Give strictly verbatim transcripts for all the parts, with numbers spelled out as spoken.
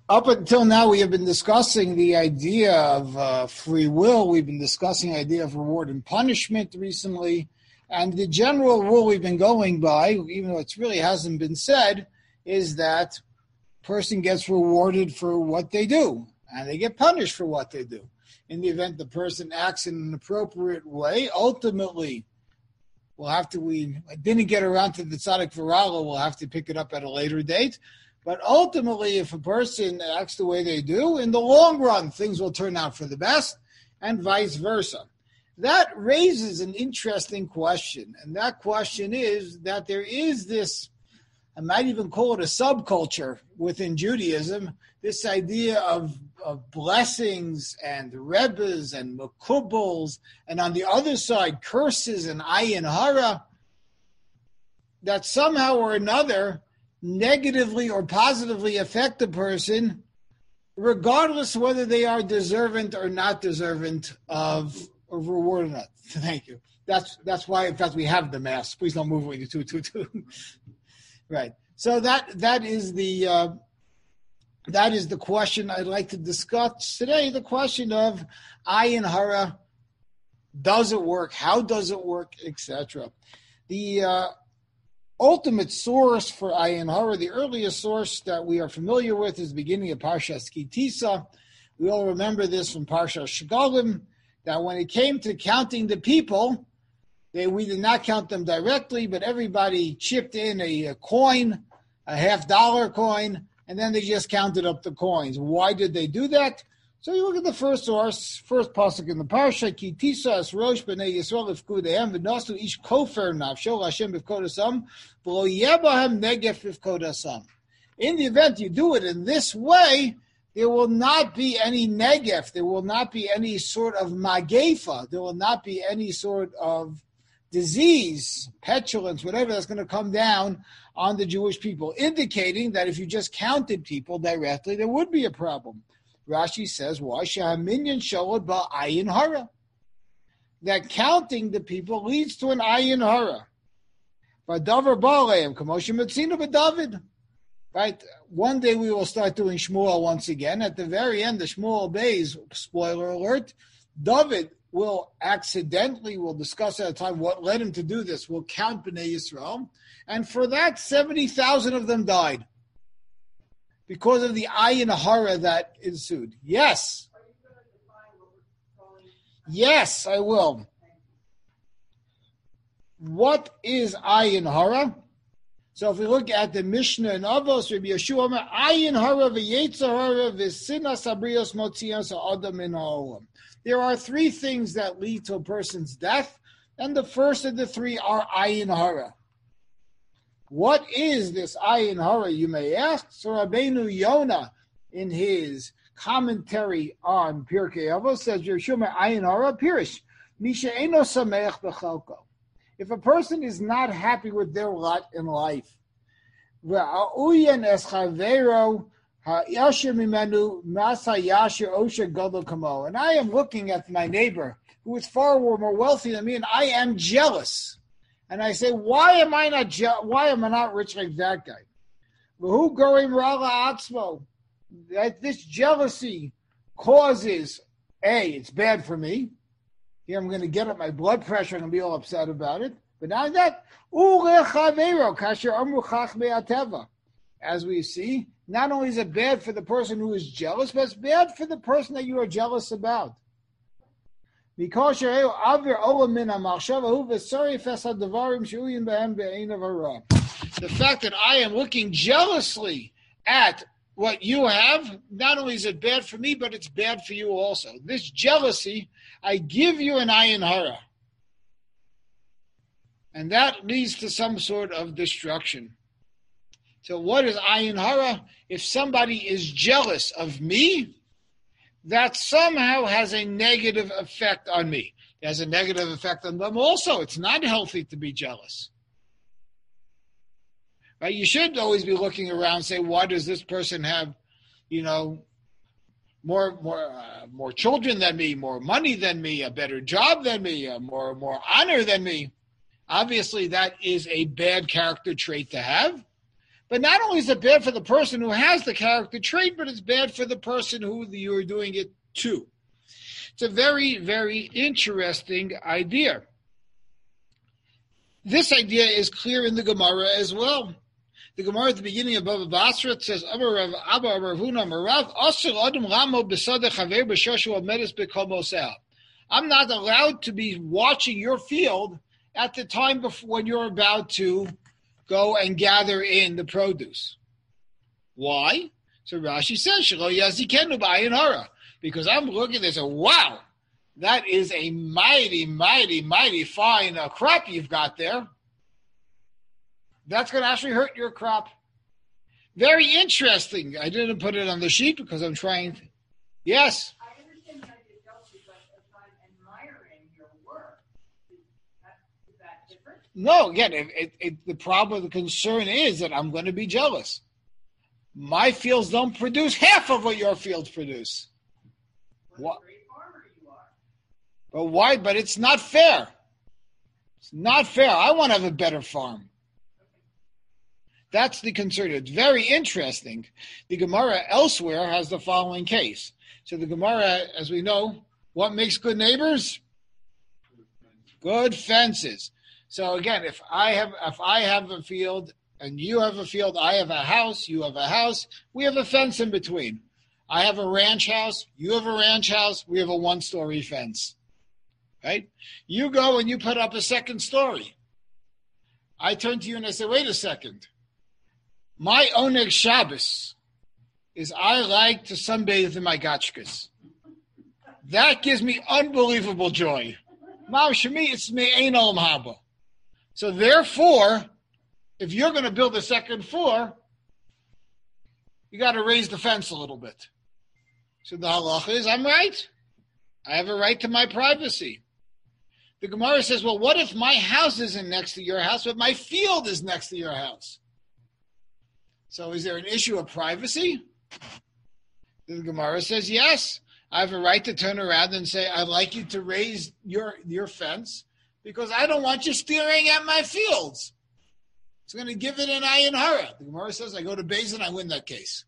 Up until now, we have been discussing the idea of uh, free will. We've been discussing the idea of reward and punishment recently. And the general rule we've been going by, even though it really hasn't been said, is that a person gets rewarded for what they do, and they get punished for what they do. In the event the person acts in an appropriate way, ultimately, we'll have to, we didn't get around to the tzaddik v'rala, we'll have to pick it up at a later date. But ultimately, if a person acts the way they do, in the long run, things will turn out for the best, and vice versa. That raises an interesting question, and that question is that there is this, I might even call it a subculture within Judaism, this idea of, of blessings and rebbes and makubals, and on the other side, curses and ayin hara, that somehow or another negatively or positively affect the person, regardless of whether they are deserving or not deserving of, of reward or not. Thank you. That's that's why, in fact, we have the mass. Please don't move when you two two two. Right. So that that is the uh, that is the question I'd like to discuss today. The question of ayin hara. Does it work? How does it work? et cetera. The uh, ultimate source for ayin hara, the earliest source that we are familiar with, is the beginning of Parshas Ki Tisa. We all remember this from Parshas Shekalim, that when it came to counting the people, they, we did not count them directly, but everybody chipped in a, a coin, a half dollar coin, and then they just counted up the coins. Why did they do that? So you look at the first source, first pasuk in the parsha, Ki Tisa es rosh b'nei Yisrael ifkudehem v'nasu ish kofer nafsho Hashem b'vkodasam v'lo yebahem negef b'vkodasam. In the event you do it in this way, there will not be any negef, there will not be any sort of magefa, there will not be any sort of disease, petulance, whatever that's going to come down on the Jewish people, indicating that if you just counted people directly, there would be a problem. Rashi says, why? Shehaminyan shalod ba'ayin hara. That counting the people leads to an ayin hara. V'davar ba'aleim, k'moshe metzinu b'David. Right? One day we will start doing Shmuel once again. At the very end, the Shmuel Beis, spoiler alert, David will accidentally, we'll discuss at a time what led him to do this, will count Bnei Yisrael. And for that, seventy thousand of them died, because of the ayin hara that ensued. Yes. Are you going to define what we're calling? Yes, I will. What is ayin hara? So if we look at the Mishnah in Avos, Rabbi Yeshua, ayin hara v'yetzer hara v'sinas abrios motzias ha'adam min ha'olam. There are three things that lead to a person's death, and the first of the three are ayin hara. What is this ayin hara, you may ask? So Rabbeinu Yonah, in his commentary on Pirkei Avos, says, Yeshua ayin hara pirish, misha eno sameach b'chalko. If a person is not happy with their lot in life, and I am looking at my neighbor who is far more wealthy than me, and I am jealous. And I say, why am I not je- why am I not rich like that guy? That this jealousy causes, A, it's bad for me. Here I'm going to get up my blood pressure and be all upset about it. But not that, as we see, not only is it bad for the person who is jealous, but it's bad for the person that you are jealous about. Because the fact that I am looking jealously at what you have, not only is it bad for me, but it's bad for you also. This jealousy, I give you an ayin hara. And that leads to some sort of destruction. So what is ayin hara? If somebody is jealous of me, that somehow has a negative effect on me. It has a negative effect on them also. It's not healthy to be jealous. Right? You should always be looking around and say, why does this person have, you know, more more uh, more children than me, more money than me, a better job than me, uh, more more honor than me? Obviously, that is a bad character trait to have. But not only is it bad for the person who has the character trait, but it's bad for the person who you are doing it to. It's a very, very interesting idea. This idea is clear in the Gemara as well. The Gemara at the beginning of Bava Basra says, "Amar Rav Abba Rav Huna Marav Asher Adam Ramo B'Sadeh Chaver B'Shoshu Amedes B'Kol Moseh." I'm not allowed to be watching your field at the time before when you're about to go and gather in the produce. Why? So Rashi says, "Shelo Yazikenu B'Ayin Hara," because I'm looking at this and wow, that is a mighty, mighty, mighty fine uh, crop you've got there. That's going to actually hurt your crop. Very interesting. I didn't put it on the sheet because I'm trying to. Yes? I understand that you don't, but if I'm admiring your work, is that, is that different? No, again, it, it, it, the problem, the concern is that I'm going to be jealous. My fields don't produce half of what your fields produce. What a great farmer you are. But why? But it's not fair. It's not fair. I want to have a better farm. That's the concern. It's very interesting. The Gemara elsewhere has the following case. So the Gemara, as we know, what makes good neighbors? Good fences. So again, if I have if I have a field and you have a field, I have a house, you have a house, we have a fence in between. I have a ranch house, you have a ranch house, we have a one-story fence. Right? You go and you put up a second story. I turn to you and I say, wait a second. My Oneg Shabbos is I like to sunbathe in my gachkas. That gives me unbelievable joy. Ma'am Shemi, it's me ein olam haba. So therefore, if you're going to build a second floor, you got to raise the fence a little bit. So the halacha is, I'm right. I have a right to my privacy. The Gemara says, well, what if my house isn't next to your house, but my field is next to your house? So is there an issue of privacy? The Gemara says, yes. I have a right to turn around and say, I'd like you to raise your, your fence because I don't want you staring at my fields. It's going to give it an ayin hara. The Gemara says, I go to Beis Din, I win that case.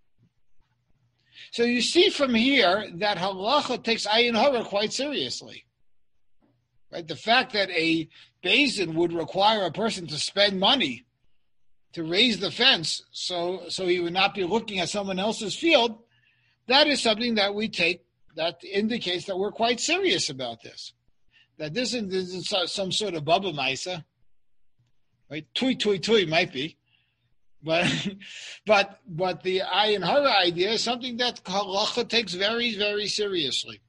So you see from here that halacha takes ayin hara quite seriously. Right? The fact that a Beis Din would require a person to spend money to raise the fence so so he would not be looking at someone else's field, that is something that we take that indicates that we're quite serious about this. That this isn't some sort of bubba maisa, right? Tui tui tui might be, but but but the ayin hara idea is something that halacha takes very, very seriously.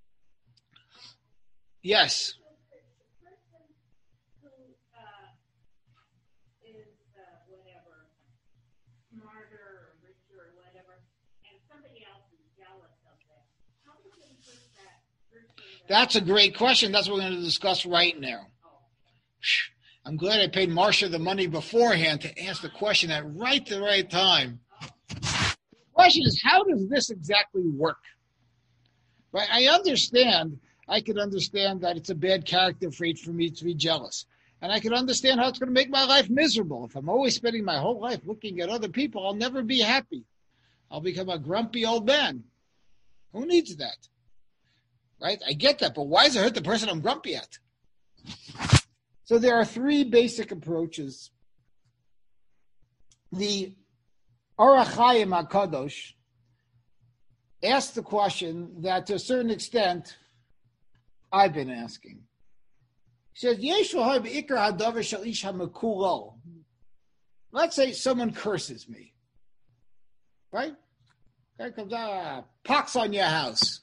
Yes. That's a great question. That's what we're going to discuss right now. I'm glad I paid Marcia the money beforehand to ask the question at right the right time. The question is, how does this exactly work? Right? I understand, I could understand that it's a bad character trait for me to be jealous. And I could understand how it's going to make my life miserable. If I'm always spending my whole life looking at other people, I'll never be happy. I'll become a grumpy old man. Who needs that? Right? I get that, but why does it hurt the person I'm grumpy at? So there are three basic approaches. The Orach Chaim HaKadosh asked the question that to a certain extent I've been asking. He says, let's say someone curses me. Right? There comes ah, pox on your house.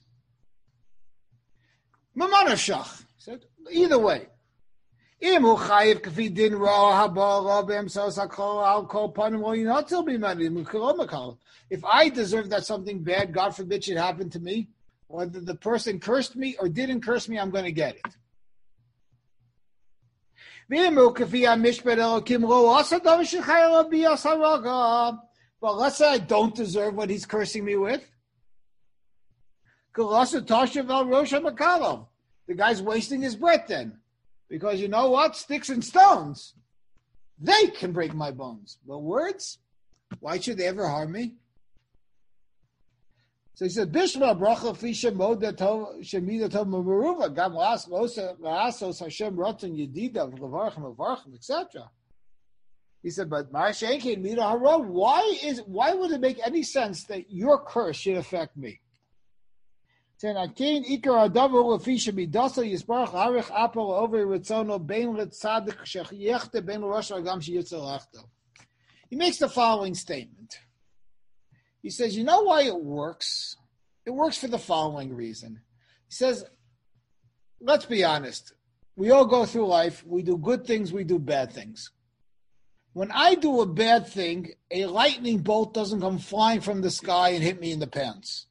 Mamanashach. Said either way. If I deserve that something bad, God forbid, should happen to me, whether the person cursed me or didn't curse me, I'm going to get it. Well, let's say I don't deserve what he's cursing me with. The guy's wasting his breath then. Because you know what? Sticks and stones, they can break my bones. But words, Why should they ever harm me? So he said, Bishma bracha fisha moda tov shemida tov meruva gam las losa lasos Hashem rotten yedida levarchem levarchem et cetera. He said, but Ma'ashenkin mida hara. Why is why would it make any sense that your curse should affect me? Then akein ikar adavu lefisha midasa yisbarach arich apel over ritzono bein letzadik shechiyechte bein rosh agam sheyitzalachto. He makes the following statement. He says, you know why it works? It works for the following reason. He says, let's be honest. We all go through life. We do good things. We do bad things. When I do a bad thing, a lightning bolt doesn't come flying from the sky and hit me in the pants.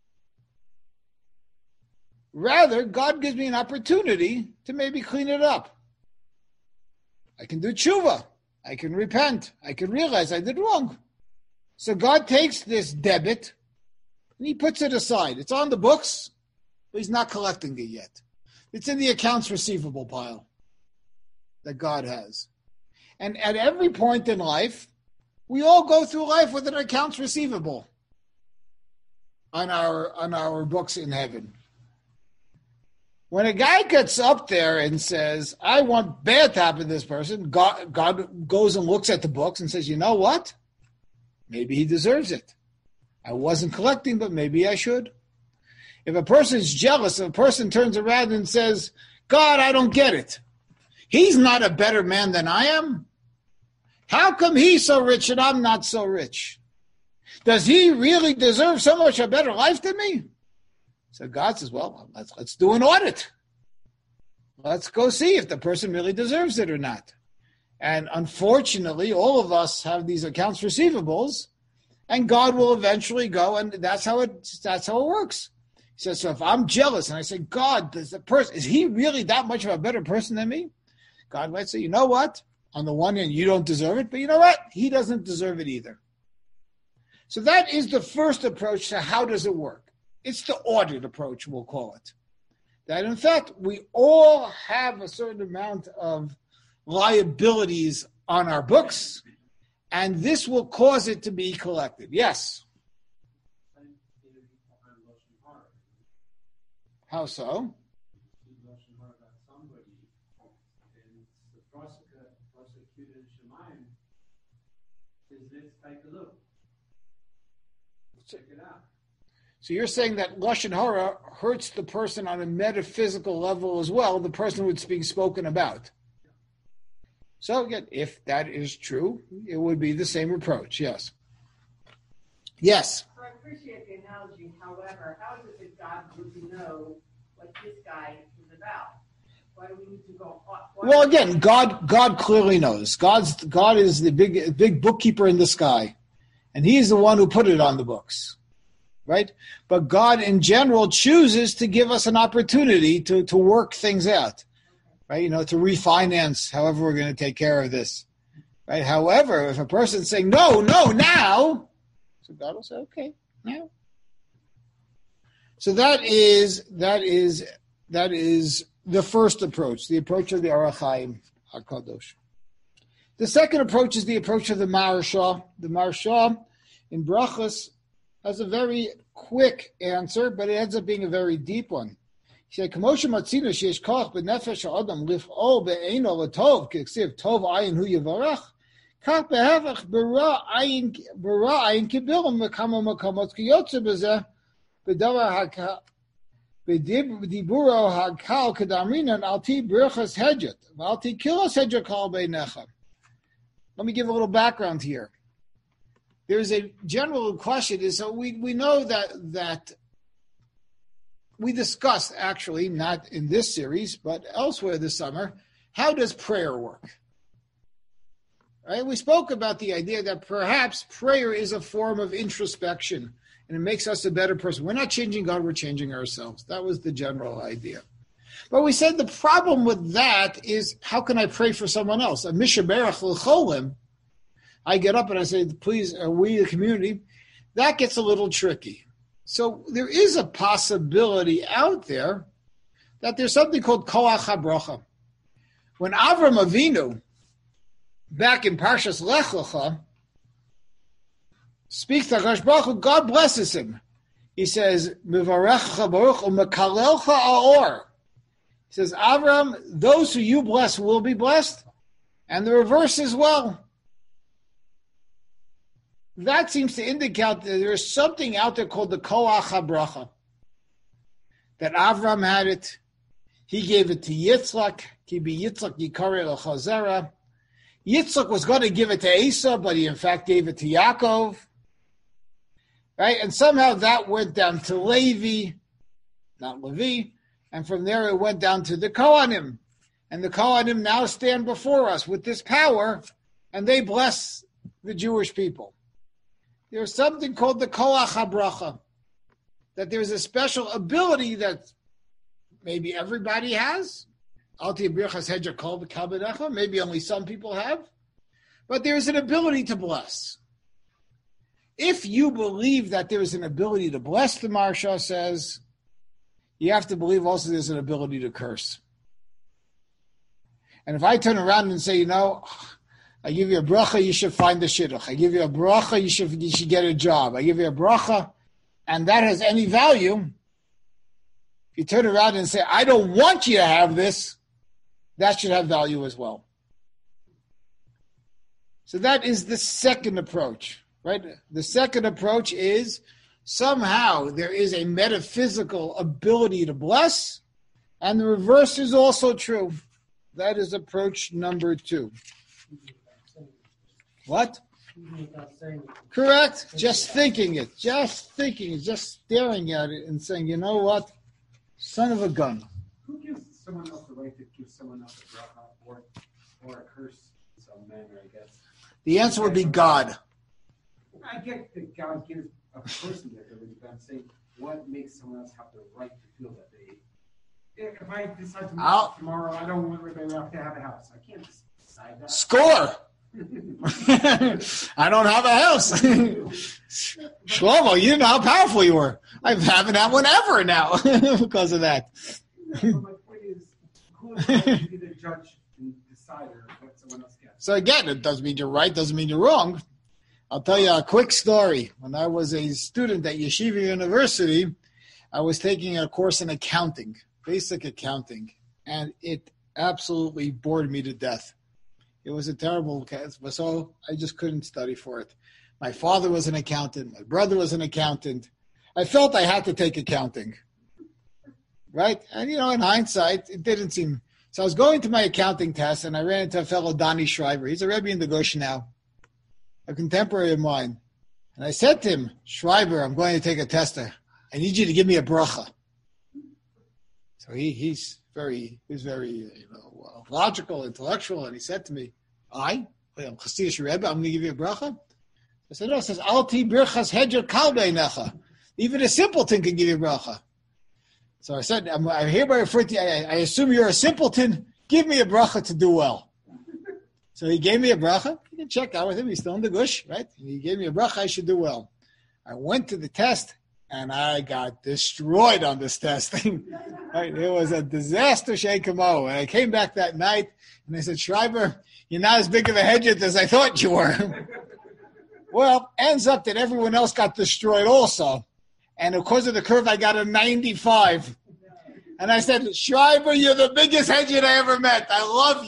Rather, God gives me an opportunity to maybe clean it up. I can do tshuva. I can repent. I can realize I did wrong. So God takes this debit and he puts it aside. It's on the books, but he's not collecting it yet. It's in the accounts receivable pile that God has. And at every point in life, we all go through life with an accounts receivable on our on our books in heaven. When a guy gets up there and says, I want bad to happen to this person, God, God goes and looks at the books and says, you know what? Maybe he deserves it. I wasn't collecting, but maybe I should. If a person's jealous, if a person turns around and says, God, I don't get it. He's not a better man than I am. How come he's so rich and I'm not so rich? Does he really deserve so much a better life than me? So God says, well, let's, let's do an audit. Let's go see if the person really deserves it or not. And unfortunately, all of us have these accounts receivables, and God will eventually go, and that's how it that's how it works. He says, so if I'm jealous and I say, God, does the person is he really that much of a better person than me? God might say, you know what? On the one hand, you don't deserve it, but you know what? He doesn't deserve it either. So that is the first approach to how does it work. It's the audit approach, we'll call it. That in fact, we all have a certain amount of liabilities on our books, and this will cause it to be collected. Yes? How so? Check it out. So you're saying that Lashon Hara hurts the person on a metaphysical level as well, the person who's being spoken about. So again, if that is true, it would be the same approach, yes. Yes? So I appreciate the analogy. However, how is it that God would know what this guy is about? Why do we need to go? Well, again, God God clearly knows. God's God is the big big bookkeeper in the sky, and he's the one who put it on the books. Right? But God in general chooses to give us an opportunity to, to work things out, right? You know, to refinance however we're going to take care of this, right? However, if a person's saying, no, no, now, so God will say, okay, now. So that is, that is, that is the first approach, the approach of the Orach Chaim HaKadosh. The second approach is the approach of the Maharsha. The Maharsha in Brachos has a very quick answer, but it ends up being a very deep one. He said, "Kamosha matzina sheish koach b'nefesh ha'adam lif'ol be'eino l'tov k'ksiv tov ayin hu yivarach kach behevach bara ayin bara ayin kibilim v'kama makomot kiyotze b'zeh b'davar ha'ka b'diburo ha'kal k'damrinan al ti birchas hedget v'al ti kilos hedget kal beinecha." Let me give a little background here. There's a general question is, so we, we know that that we discussed, actually, not in this series, but elsewhere this summer, how does prayer work? Right? We spoke about the idea that perhaps prayer is a form of introspection, and it makes us a better person. We're not changing God, we're changing ourselves. That was the general idea. But we said the problem with that is, how can I pray for someone else? A mishaberach l'cholim, I get up and I say, please, are we the community? That gets a little tricky. So there is a possibility out there that there's something called koach habracha. When Avram Avinu, back in Parshas Lech Lecha, speaks to HaKadosh Baruch Hu, God blesses him. He says, Mivarecha Baruch u'mekalelcha aor. He says, Avram, those who you bless will be blessed, and the reverse as well. That seems to indicate that there is something out there called the Koach HaBracha. That Avram had it. He gave it to Yitzchak. Ki bi Yitzchak yikare l'chazera. Yitzchak was going to give it to Esau, but he in fact gave it to Yaakov. Right? And somehow that went down to Levi, not Levi, and from there it went down to the Kohanim. And the Kohanim now stand before us with this power, and they bless the Jewish people. There's something called the Koach HaBracha, that there's a special ability that maybe everybody has. Maybe only some people have. But there's an ability to bless. If you believe that there is an ability to bless, the Maharsha says, you have to believe also there's an ability to curse. And if I turn around and say, you know, I give you a bracha, you should find a shidduch. I give you a bracha, you should, you should get a job. I give you a bracha, and that has any value. If you turn around and say, I don't want you to have this, that should have value as well. So that is the second approach, right? The second approach is somehow there is a metaphysical ability to bless, and the reverse is also true. That is approach number two. What? Correct. Just thinking it. Just thinking it. Just staring at it and saying, you know what? Son of a gun. Who gives someone else the right to give someone else a bracha or, or a curse in some manner, I guess? The answer would be God. I get that God gives a person the ability, but I'm saying what makes someone else have the right to feel that they... If I decide to move tomorrow, I don't want everybody to have a house. I can't just decide that. Score! I don't have a house. Shlomo, you didn't know how powerful you were. I haven't had one ever now because of that. Yeah, but my point is, who is going to be the judge and decider of what someone else gets? So again, it doesn't mean you're right, doesn't mean you're wrong. I'll tell you a quick story. When I was a student at Yeshiva University, I was taking a course in accounting, basic accounting, and it absolutely bored me to death. It was a terrible case, so I just couldn't study for it. My father was an accountant. My brother was an accountant. I felt I had to take accounting, right? And, you know, in hindsight, it didn't seem... So I was going to my accounting test, and I ran into a fellow, Donnie Shriver. He's a Rebbe in the Gush now, a contemporary of mine. And I said to him, Shriver, I'm going to take a test. I need you to give me a bracha. So he he's very, he's very, you know, logical, intellectual, and he said to me, I, I'm Chassidish Rebbe, I'm going to give you a bracha? I said, no, it says, Alti birchas hedger kalbeinecha. Even a simpleton can give you a bracha. So I said, I'm, I hereby refer to you, I, I assume you're a simpleton, give me a bracha to do well. So he gave me a bracha. You can check out with him, he's still in the gush, right? And he gave me a bracha, I should do well. I went to the test, and I got destroyed on this test. Right? It was a disaster, Sheikamo. And I came back that night, and I said, Shriver, you're not as big of a hedget as I thought you were. Well, ends up that everyone else got destroyed also. And because of the curve, I got a ninety-five. And I said, Shriver, you're the biggest hedget I ever met. I love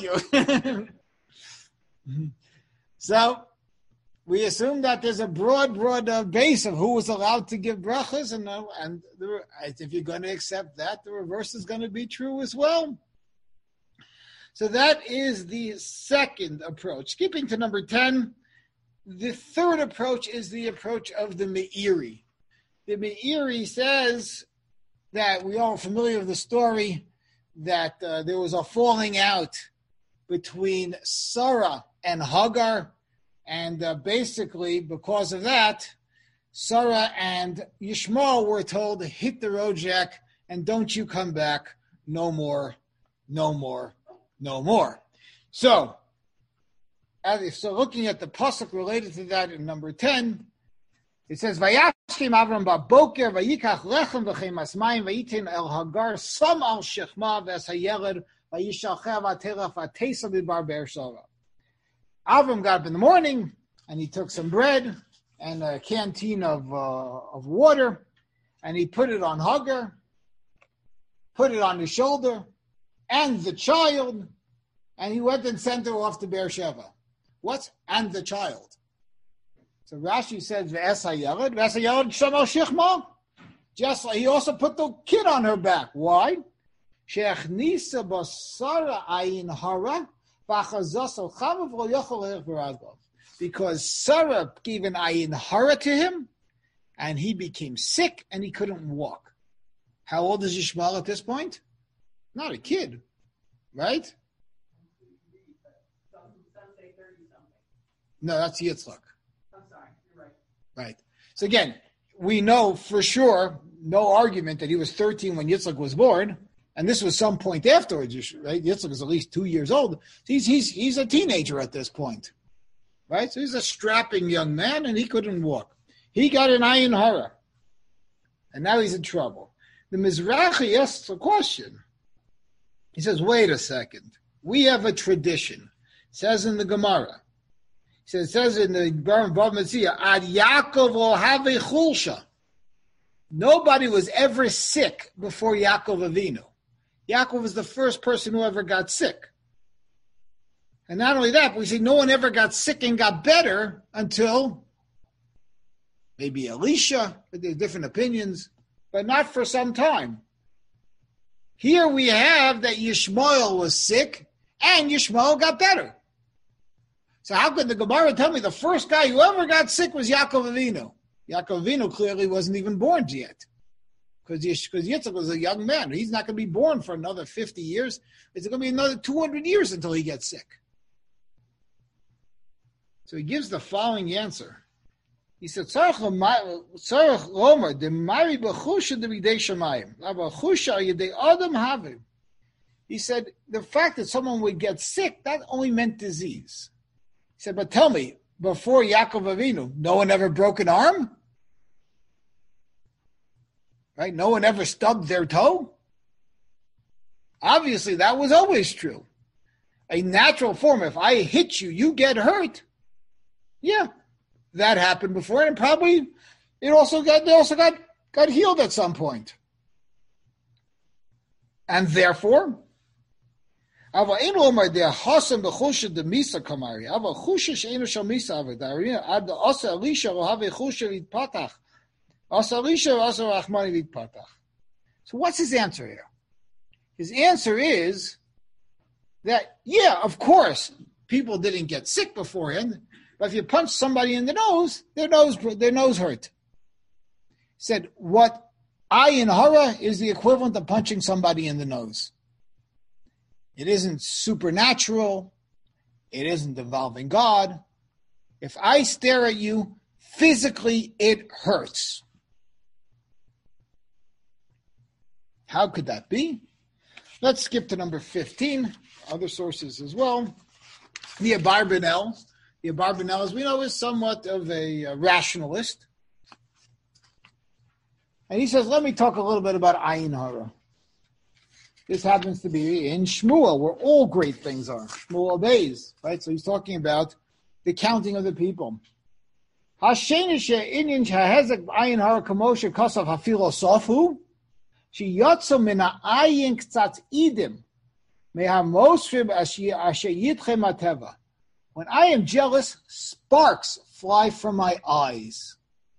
you. So we assume that there's a broad, broad uh, base of who was allowed to give brachas, and uh, and the, if you're going to accept that, the reverse is going to be true as well. So that is the second approach. Skipping to number ten, the third approach is the approach of the Meiri. The Meiri says that we all are familiar with the story that uh, there was a falling out between Sarah and Hagar. And uh, basically, because of that, Sarah and Yishmael were told to hit the road, Jack, and don't you come back. No more, no more, no more. So, as, so looking at the pasuk related to that in number ten, it says, Vayashkim Avram ba'boker vayikach lechem v'chemas mayim vayitin el Hagar sam al shechma v'es hayeled vayishalchev v'atelach v'atesa b'bar Be'er Sheva. Avram got up in the morning, and he took some bread, and a canteen of uh, of water, and he put it on Hagar, put it on his shoulder, and the child, and he went and sent her off to Beersheba. What? And the child. So Rashi says, "V'es hayeled, v'es hayeled shamal shichma." Just like he also put the kid on her back. Why? She'echnisa basara ayin hara v'achazasa chavav lo yochel leich b'radgav. Because Sarah gave an ayin hara to him, and he became sick and he couldn't walk. How old is Yishmael at this point? Not a kid, right? Some, some say thirty-something. No, that's Yitzchak. I'm sorry, you're right. Right. So again, we know for sure, no argument that he was thirteen when Yitzchak was born, and this was some point afterwards, right? Yitzchak is at least two years old. He's he's he's a teenager at this point, right? So he's a strapping young man, and he couldn't walk. He got an ayin hara, and now he's in trouble. The Mizrahi asks a question. He says, "Wait a second. We have a tradition." It says in the Gemara. He says, it says in the Bava Metzia, Ad Yaakov lo have chulsha. Nobody was ever sick before Yaakov Avinu. Yaakov was the first person who ever got sick. And not only that, but we see no one ever got sick and got better until maybe Elisha, but there's different opinions, but not for some time. Here we have that Yishmael was sick and Yishmael got better. So how could the Gemara tell me the first guy who ever got sick was Yaakov Avinu? Yaakov Avinu clearly wasn't even born yet, because Yitzchak was a young man. He's not going to be born for another fifty years. It's going to be another two hundred years until he gets sick. So he gives the following answer. He said, "Tzarech lomer demari b'chusha d'bidei shamayim, b'chusha yedei adam havim." He said the fact that someone would get sick, that only meant disease. He said, but tell me, before Yaakov Avinu, no one ever broke an arm? Right? No one ever stubbed their toe? Obviously, that was always true. A natural form, if I hit you, you get hurt. Yeah, that happened before, and probably it also got they also got, got healed at some point. And therefore, Ava ein omar der hasem bechusha de misa kamari. Ava chusha sheinu shal misa ava. Darina ad asa Elisha lo have chusha vitpatach. Asa Elisha asa rachmani vitpatach. So what's his answer here? His answer is that, yeah, of course, people didn't get sick beforehand, but if you punch somebody in the nose, their nose their nose hurt. He said, what ayin hara is the equivalent of punching somebody in the nose. It isn't supernatural. It isn't involving God. If I stare at you, physically it hurts. How could that be? Let's skip to number fifteen. Other sources as well. The Abarbanel. The Abarbanel, as we know, is somewhat of a, a rationalist. And he says, let me talk a little bit about ayin hara. This happens to be in Shmuel, where all great things are. Shmuel obeys, right? So he's talking about the counting of the people. Hashenisha inyan shahezek ayin hara kamosha kasav hafilo sofu. She yotzo mina ayin ktsat idim mehamosrib asher yitchem ateva. When I am jealous, sparks fly from my eyes.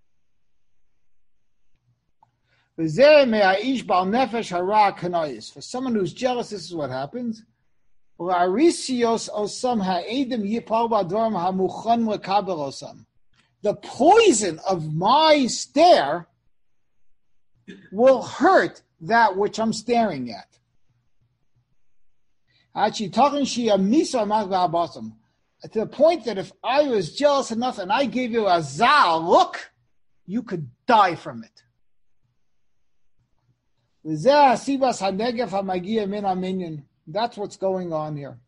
For someone who's jealous, this is what happens. The poison of my stare will hurt that which I'm staring at. To the point that if I was jealous enough and I gave you a zal look, you could die from it. That's what's going on here.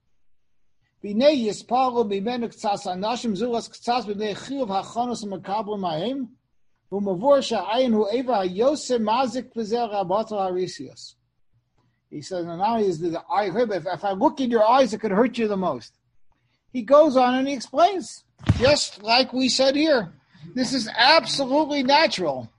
He says, now is the eye, if I look in your eyes, it could hurt you the most. He goes on and he explains, just like we said here, This is absolutely natural.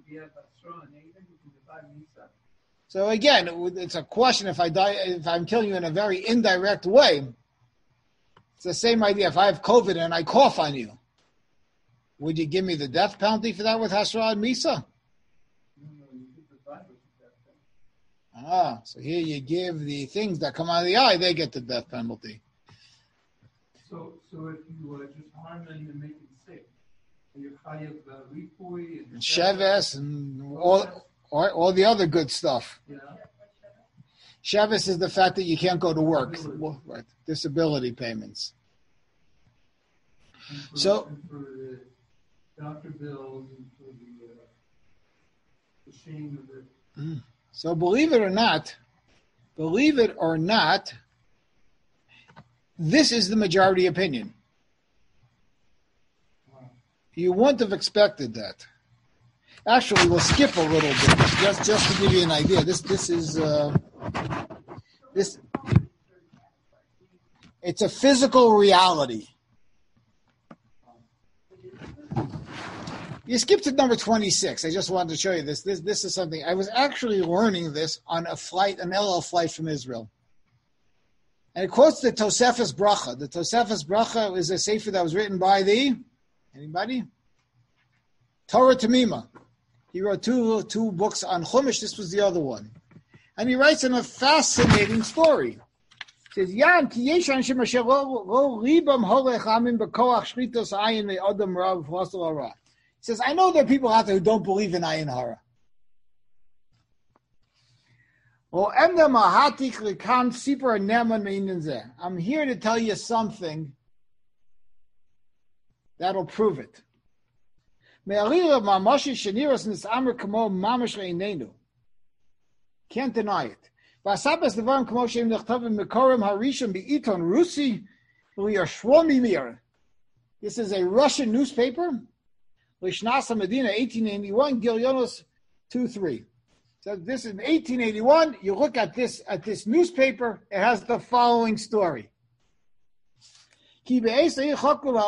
So again, it's a question. If I die, if I'm killing you in a very indirect way, it's the same idea. If I have COVID and I cough on you, would you give me the death penalty for that with Hasra and Misa? Ah, so here you give the things that come out of the eye, they get the death penalty. So, so if you uh, just harm them and make them sick, you chayav ripui and Sheves and all, all, all the other good stuff. Yeah. Sheves is the fact that you can't go to work, well, right? Disability payments. And for, So, and for the doctor bills and for the, uh, the shame of it. So believe it or not, believe it or not, this is the majority opinion. You wouldn't have expected that. Actually, we'll skip a little bit just just to give you an idea. This this is uh, this. It's a physical reality. You skipped to number twenty-six. I just wanted to show you this. This this is something. I was actually learning this on a flight, an El Al flight from Israel. And it quotes the Tosefes Bracha. The Tosefes Bracha is a sefer that was written by the, anybody? Torah Tamima. He wrote two, two books on Chumash. This was the other one. And he writes in a fascinating story. He says, Yan, ki yesh anshim asher lo ribam holech amim bekoach shritos ayin le'odam rav v'chosel hara. He says, I know there are people out there who don't believe in ayin hara. I'm here to tell you something that'll prove it. Can't deny it. This is a Russian newspaper. Lishnasa Medina, eighteen eighty-one, Gilyonos two three. So this is eighteen eighty-one. You look at this at this newspaper. It has the following story. He said they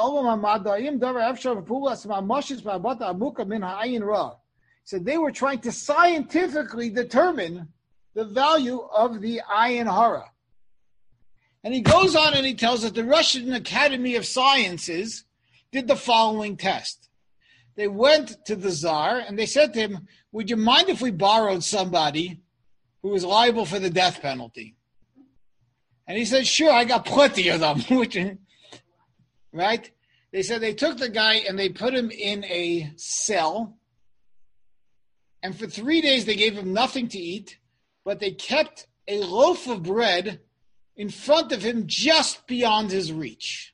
were trying to scientifically determine the value of the ayin hara. And he goes on and he tells us the Russian Academy of Sciences did the following test. They went to the Tsar and they said to him, would you mind if we borrowed somebody who was liable for the death penalty? And he said, sure, I got plenty of them. Right? They said they took the guy and they put him in a cell. And for three days they gave him nothing to eat, but they kept a loaf of bread in front of him just beyond his reach.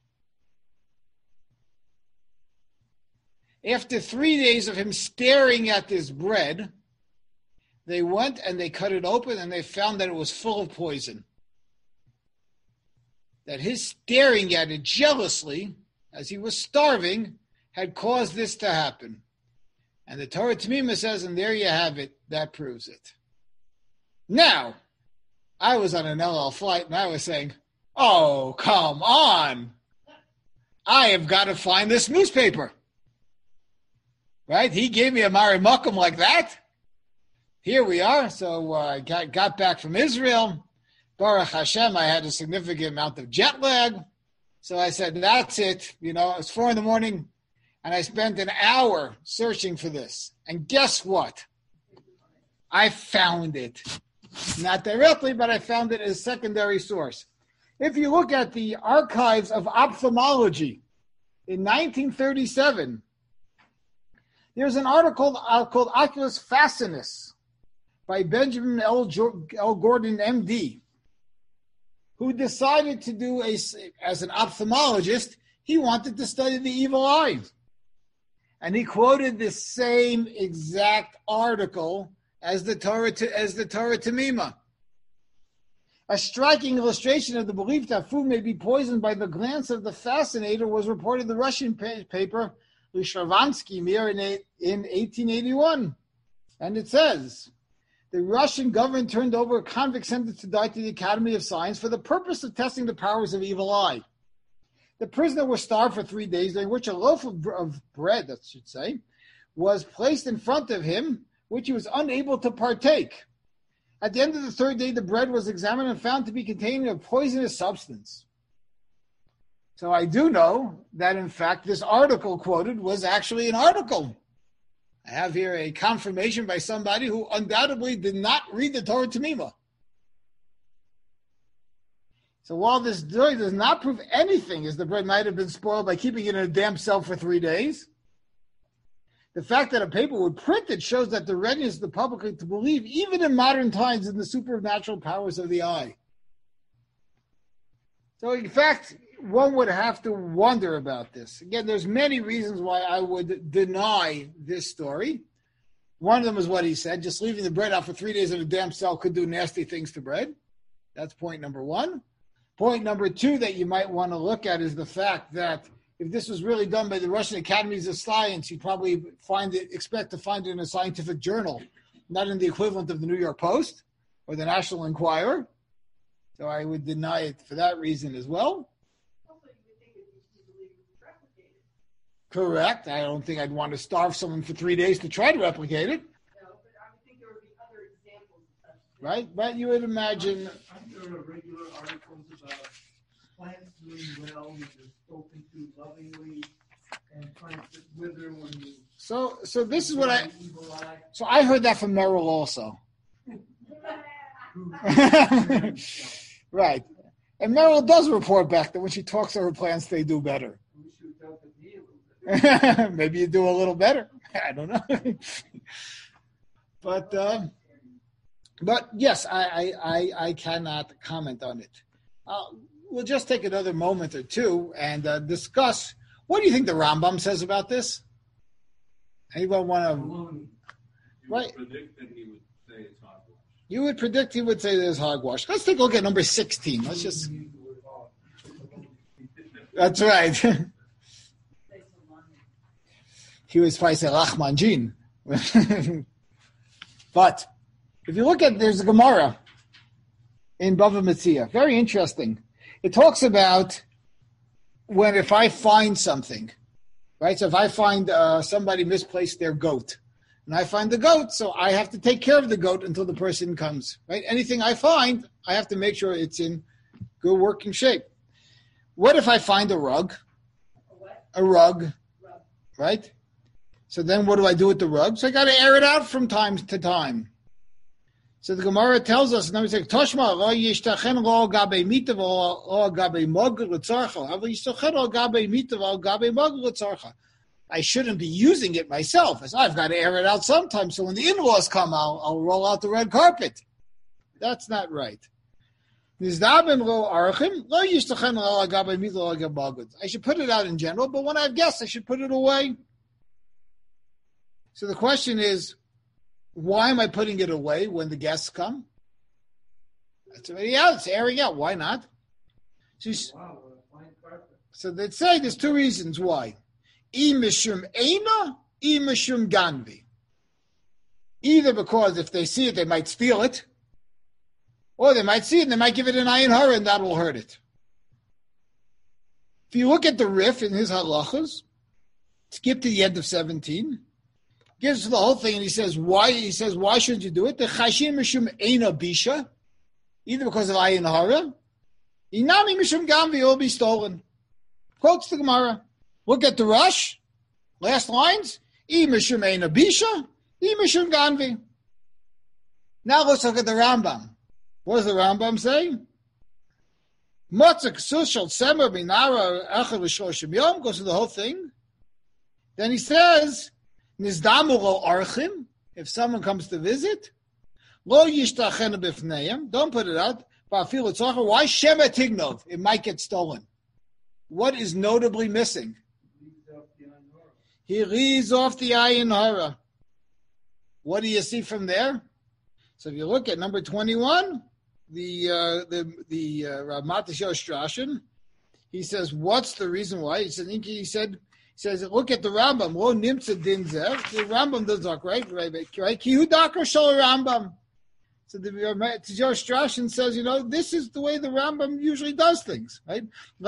After three days of him staring at this bread, they went and they cut it open and they found that it was full of poison. That his staring at it jealously, as he was starving, had caused this to happen. And the Torah Tamima says, and there you have it, that proves it. Now, I was on an El Al flight and I was saying, oh, come on. I have got to find this newspaper. Right? He gave me a Mari Mukum like that. Here we are. So I uh, got, got back from Israel. Baruch Hashem, I had a significant amount of jet lag. So I said, that's it. You know, it was four in the morning, and I spent an hour searching for this. And guess what? I found it. Not directly, but I found it as a secondary source. If you look at the archives of ophthalmology in nineteen thirty-seven, there's an article uh, called Oculus Fascinus by Benjamin L. Jo- L. Gordon, M D, who decided to do, a, as an ophthalmologist, he wanted to study the evil eye. And he quoted the same exact article as the Torah, as the Torah Tamima. A striking illustration of the belief that food may be poisoned by the glance of the fascinator was reported in the Russian pa- paper Lishavansky Mir in, in eighteen eighty-one. And it says, the Russian government turned over a convict sentenced to die to the Academy of Science for the purpose of testing the powers of evil eye. The prisoner was starved for three days, during which a loaf of, of bread, that should say, was placed in front of him, which he was unable to partake. At the end of the third day, the bread was examined and found to be containing a poisonous substance. So I do know that, in fact, this article quoted was actually an article. I have here a confirmation by somebody who undoubtedly did not read the Torah Tamima. So while this story does not prove anything, as the bread might have been spoiled by keeping it in a damp cell for three days, the fact that a paper would print it shows that the readiness of the public to believe, even in modern times, in the supernatural powers of the eye. So in fact, one would have to wonder about this. Again, there's many reasons why I would deny this story. One of them is what he said, just leaving the bread out for three days in a damp cell could do nasty things to bread. That's point number one. Point number two that you might want to look at is the fact that if this was really done by the Russian Academies of Science, you'd probably find it, expect to find it in a scientific journal, not in the equivalent of the New York Post or the National Enquirer. So I would deny it for that reason as well. Also, you would think it'd be easily replicated. Correct. I don't think I'd want to starve someone for three days to try to replicate it. No, but I would think there would be other examples of such things. Right? But you would imagine... Aren't there regular articles about plants doing well when they're spoken to lovingly and plants that wither when you... So so this is what I... Evil eye? So I heard that from Merrill also. Right. And Merrill does report back that when she talks to her plants, they do better. We should tell the deal a little bit. Maybe you do a little better. I don't know. But um, but yes, I, I, I, I cannot comment on it. Uh, we'll just take another moment or two and uh, discuss. What do you think the Rambam says about this? Anyone want to? Baloney. Right. Predict that he would say it's hogwash. You would predict he would say there's hogwash. Let's take a look at number sixteen. Let's just. That's right. He was Faisal Achmanjin. But if you look at, there's a Gemara in Bava Metzia. Very interesting. It talks about when if I find something, right? So if I find uh, somebody misplaced their goat, and I find the goat, so I have to take care of the goat until the person comes, right? Anything I find, I have to make sure it's in good working shape. What if I find a rug? A what? A rug, Rub. right? So then what do I do with the rug? So I got to air it out from time to time. So the Gemara tells us, and I say, Toshma lo yishtachen lo gabe mitav lo gabe mogel l'tzarcha. Avo yishtachen lo gabe mitav lo gabe mogel l'tzarcha. I shouldn't be using it myself. As I've got to air it out sometime. So when the in-laws come, I'll, I'll roll out the red carpet. That's not right. I should put it out in general, but when I have guests, I should put it away. So the question is, why am I putting it away when the guests come? It's already out. It's airing out. Why not? So, Wow, what a fine carpet. so they'd say there's two reasons why. I mishum eina, I mishum ganvi. Either because if they see it, they might steal it, or they might see it and they might give it an ayin hara and that will hurt it. If you look at the Rif in his halachas, skip to the end of seventeen, gives the whole thing and he says, why He says, why shouldn't you do it? The chashim mishum eina bisha, either because of ayin hara, inami mishum ganvi, will be stolen. Quotes the Gemara. Look at the Rush, last lines, I mishum eina bisha, I mishum ganvi. Now let's look at the Rambam. What does the Rambam say? Motzak sushal semer minara echad l'shloshim yom, goes through the whole thing. Then he says, nizdamu lo archim, if someone comes to visit, lo yishtachenu b'fneim, don't put it out, ba'afil tzachar, why shema tignov? It might get stolen. What is notably missing? He reads off the ayin hara. What do you see from there? So if you look at number twenty-one, the uh, the the uh, Rav Matisyahu Strashin, he says, what's the reason why? He said, he said, he says, look at the Rambam. Lo nimtza din zeh. The Rambam does talk right, right, right. Kihu dakar shal Rambam. So the Tzior Strashin says, you know, this is the way the Rambam usually does things, right?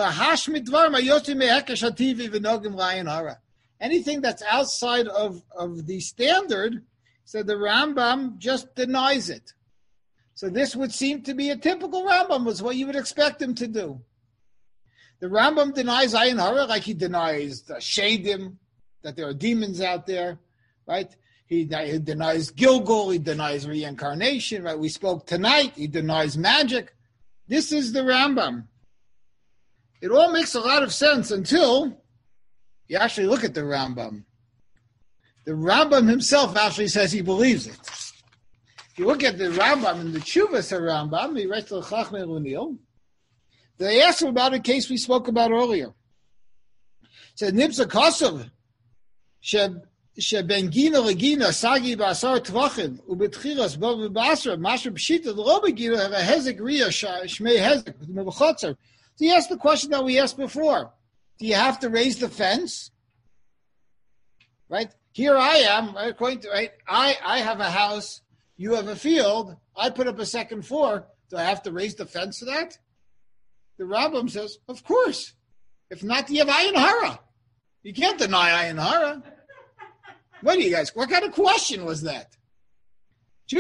Anything that's outside of, of the standard, so the Rambam just denies it. So this would seem to be a typical Rambam, was what you would expect him to do. The Rambam denies Ayin Hara like he denies the Shadim, that there are demons out there, right? He, he denies Gilgul, he denies reincarnation, right? We spoke tonight, he denies magic. This is the Rambam. It all makes a lot of sense until you actually look at the Rambam. The Rambam himself actually says he believes it. If you look at the Rambam in the Chuvas Rambam, he writes to Chachmei Lunil. They asked him about a case we spoke about earlier. He said, Nibza Kosov, Sheben Gina Legina, Sagi Basar Tvachim, Ubetchiras, Bob Basra, Masha Pshita, the Lobegina, have a Hezek Ria, Shmei Hezek, with Mebachotzer. So he asked the question that we asked before. Do you have to raise the fence? Right? Here I am, right, according to, right? I, I have a house, you have a field, I put up a second floor. Do I have to raise the fence for that? The Rambam says, of course. If not, you have Ayin Hara. You can't deny Ayin Hara. What do you guys, what kind of question was that? I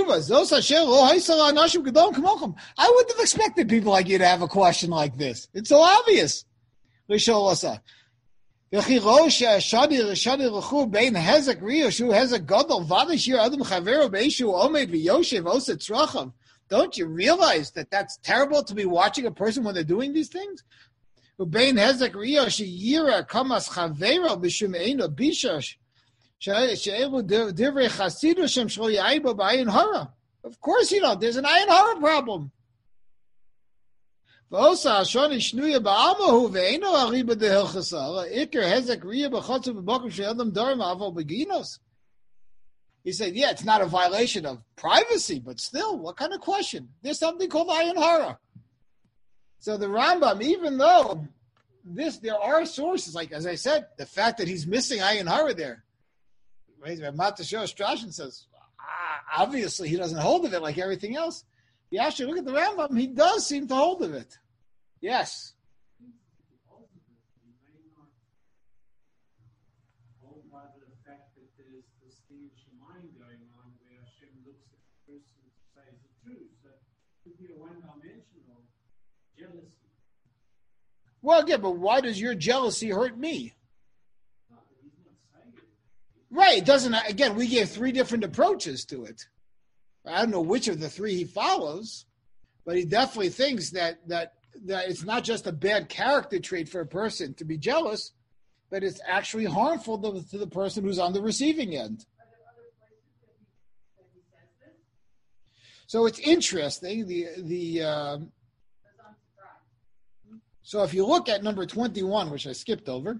wouldn't have expected people like you to have a question like this. It's so obvious. Don't you realize that that's terrible to be watching a person when they're doing these things? Of course you don't. There's an Ayin Hara problem. He said, yeah, it's not a violation of privacy, but still, what kind of question? There's something called Ayin Hara. So the Rambam, even though this, there are sources, like, as I said, the fact that he's missing Ayin Hara there. Matashor Strashin says, ah, obviously he doesn't hold of it like everything else. You actually look at the Rambam, he does seem to hold of it. Yes. Well, yeah, but why does your jealousy hurt me? Right, it doesn't, again, we gave three different approaches to it. I don't know which of the three he follows, but he definitely thinks that that that it's not just a bad character trait for a person to be jealous, but it's actually harmful to, to the person who's on the receiving end. Are there other places that he, that he says this? So it's interesting. The the um, so if you look at number twenty-one, which I skipped over,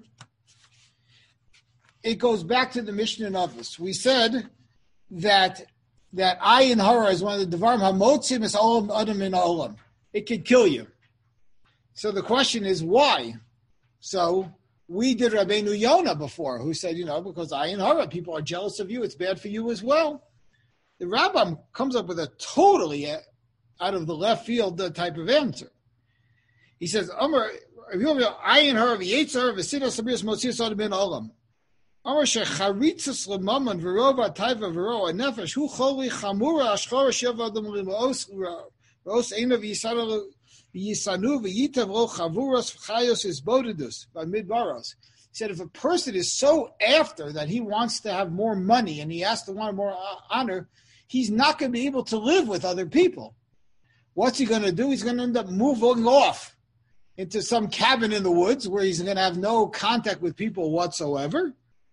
it goes back to the Mishnah Navus. We said that that Ayin Hara is one of the Devarim Hamotzim is Olam Adam in Olam. It could kill you. So the question is why? So we did Rabbeinu Yonah before, who said, you know, because Ayin Hara, people are jealous of you, it's bad for you as well. The Rambam comes up with a totally out of the left field type of answer. He says, Amar, Ayin Hara v'Yetzer v'Sina Sabiris Motzias Adam in Olam. Amar shecharitzas lemaman v'rova taiva v'roa nefesh hu choli chamura ashchora sheva adam l'os l'os eina v'yisanu v'yisanu v'yitav lo chavuras v'chayos isbodidus by midbaros. He said, if a person is so after that he wants to have more money and he has to want more honor, he's not going to be able to live with other people. What's he going to do? He's going to end up moving off into some cabin in the woods where he's going to have no contact with people whatsoever.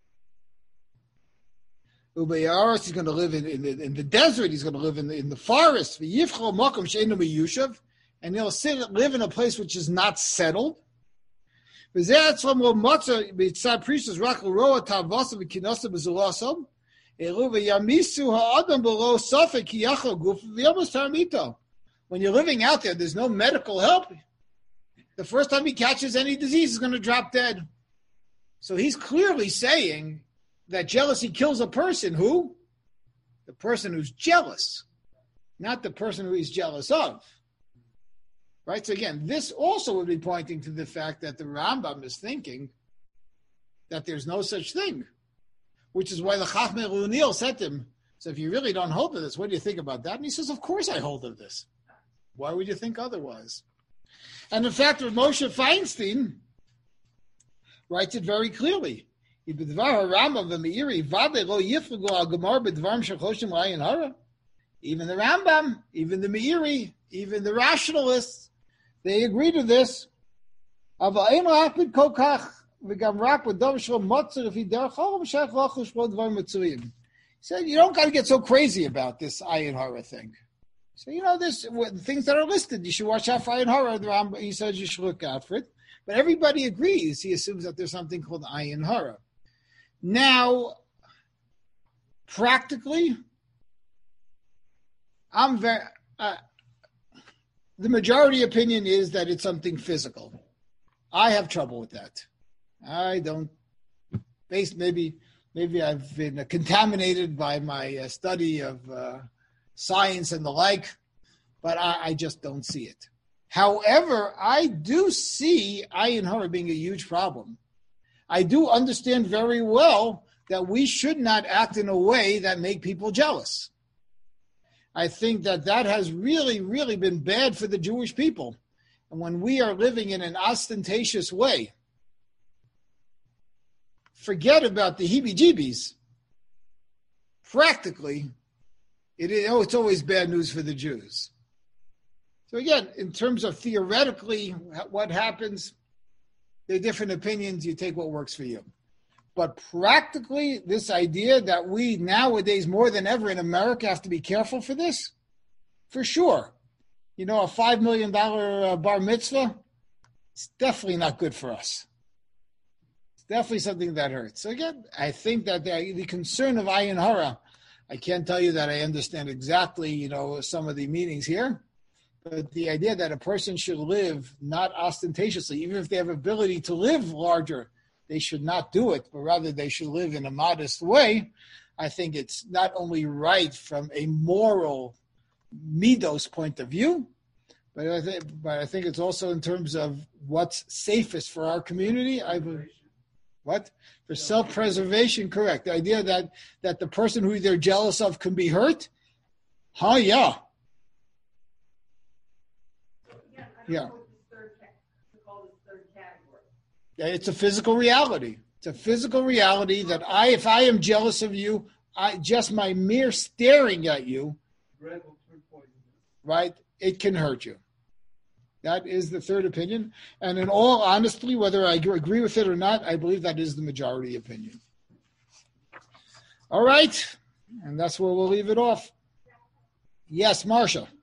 He's going to live in, in, the, in the desert. He's going to live in the, in the forest. And he'll sit, live in a place which is not settled. We said the when you're living out there, there's no medical help. The first time he catches any disease, he's going to drop dead. So he's clearly saying that jealousy kills a person who? The person who's jealous. not the person who he's jealous of. Right? So again, this also would be pointing to the fact that the Rambam is thinking that there's no such thing, which is why the Chachmei Lunil said to him, so if you really don't hold of this, what do you think about that? And he says, of course I hold of this. Why would you think otherwise? And in fact, Moshe Feinstein writes it very clearly. Even the Rambam, even the Meiri, even the rationalists, they agree to this. He said, you don't got to get so crazy about this ayin hara thing. So, you know, this things that are listed, you should watch out for ayin hara. The Rambam, he says you should look out for it. But everybody agrees. He assumes that there's something called ayin hara. Now, practically, I'm very. Uh, the majority opinion is that it's something physical. I have trouble with that. I don't. Based maybe maybe I've been uh, contaminated by my uh, study of uh, science and the like, but I, I just don't see it. However, I do see ayin hara being a huge problem. I do understand very well that we should not act in a way that make people jealous. I think that that has really, really been bad for the Jewish people. And when we are living in an ostentatious way, forget about the heebie-jeebies. Practically, it is, oh, it's always bad news for the Jews. So again, in terms of theoretically what happens, there are different opinions. You take what works for you. But practically, this idea that we nowadays, more than ever in America, have to be careful for this, for sure. You know, a five million dollars uh, bar mitzvah, it's definitely not good for us. It's definitely something that hurts. So again, I think that the, the concern of ayin hara, I can't tell you that I understand exactly, you know, some of the meanings here. But the idea that a person should live not ostentatiously, even if they have ability to live larger, they should not do it, but rather they should live in a modest way. I think it's not only right from a moral midos point of view, but I think, but I think it's also in terms of what's safest for our community. I believe, what? For self-preservation, correct. The idea that, that the person who they're jealous of can be hurt, huh, yeah. Yeah. Yeah, it's a physical reality. It's a physical reality that I, if I am jealous of you, I just my mere staring at you, right, it can hurt you. That is the third opinion. And in all honesty, whether I agree with it or not, I believe that is the majority opinion. All right. And that's where we'll leave it off. Yes, Marcia.